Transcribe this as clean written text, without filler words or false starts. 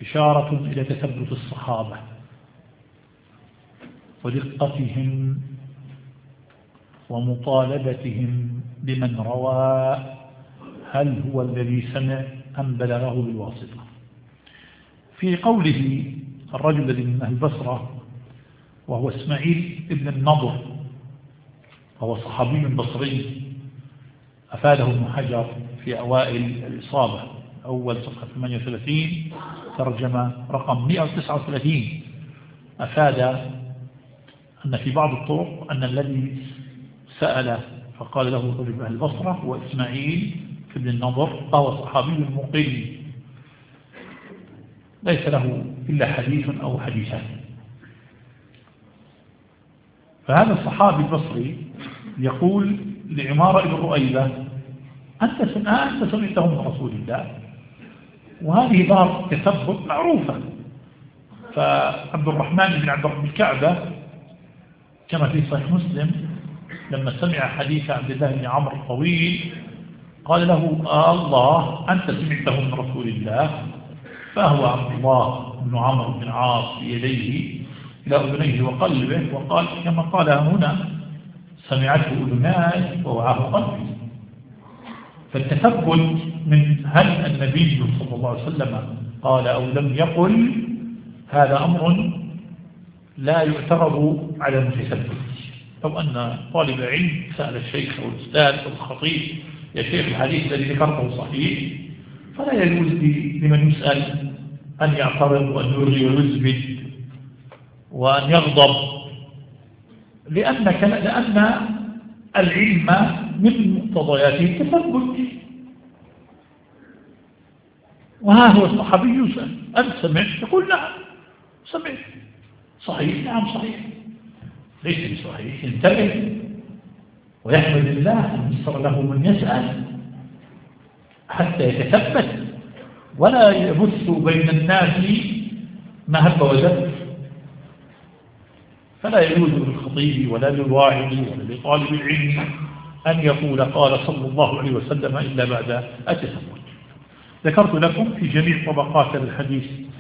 إشارة إلى تثبت الصحابة ودقتهم ومطالبتهم بمن روى هل هو الذي سمع أم بلغه بالواسطة. في قوله الرجل الذي من أهل البصرة وهو إسماعيل ابن النضر وهو صحابي بصري أفاده ابن حجر في أوائل الإصابة أول صفحة 38 ترجمة رقم 139 أفاد أن في بعض الطرق أن الذي سأل فقال له رجل من أهل البصرة هو إسماعيل ابن النضر وهو صحابي مقيم ليس له إلا حديث أو حديثان. فهذا الصحابي البصري يقول لعمارة بن رؤيبة أنت سمعته من رسول الله، وهذه باب تثبت معروفة. فعبد الرحمن بن عبد رب الكعبة كما في صحيح مسلم لما سمع حديث عبد الله بن عمرو الطويل قال له الله أنت سمعته من رسول الله، فهو عبد الله بن عمرو بن عاص بيديه إلى أذنيه وقلبه وقال كما قال هنا سمعته أذناي ووعاه قلبي. فالتثبت من هل النبي صلى الله عليه وسلم قال أو لم يقل هذا أمر لا يعترض على المتثبت. لو أن طالب علم سأل الشيخ أو الأستاذ أو الخطيب يا شيخ الحديث الذي ذكرته صحيح، فلا يجوز لمن يسأل أن يعترض وأن يرغي ويثبت وأن يغضب، لأن العلم من مقتضياته التثبت. وها هو الصحابي يسأل أنت سمعت؟ يقول نعم سمعت. صحيح؟ نعم صحيح. ليس بصحيح. انتبه ويحمد الله أن يسر له من يسأل حتى يتثبت ولا يبث بين الناس ما هب ودب. فلا يجوز للخطيب ولا للواعظ ولا لطالب العلم أن يقول قال صلى الله عليه وسلم إلا بعد التثبت. ذكرت لكم في جميع طبقات الحديث